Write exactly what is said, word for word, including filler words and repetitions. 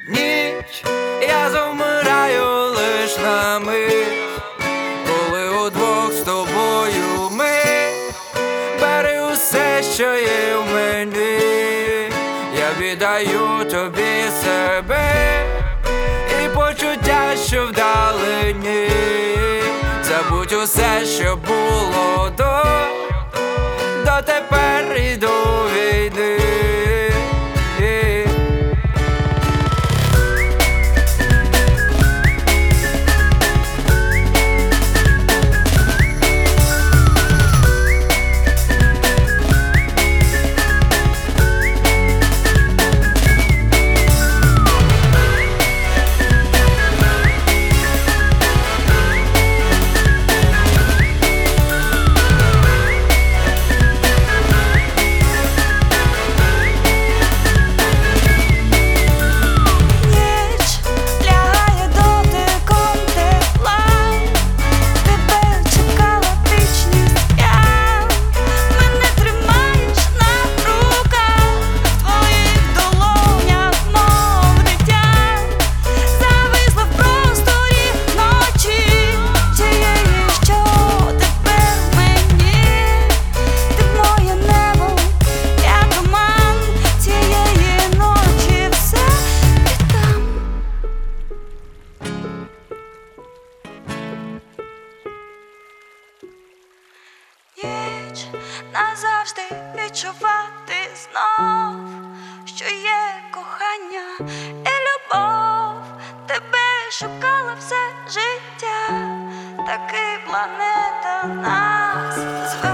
ніч, я завмираю лиш на мить, коли удвох з тобою ми. Бери усе, що є в мені, я віддаю тобі себе і почуття, що вдалині. Забудь усе, що було до, до тепер і до війни. Ніч назавжди відчувати знов, що є кохання і любов. Тебе шукала все життя, таки планета нас звела.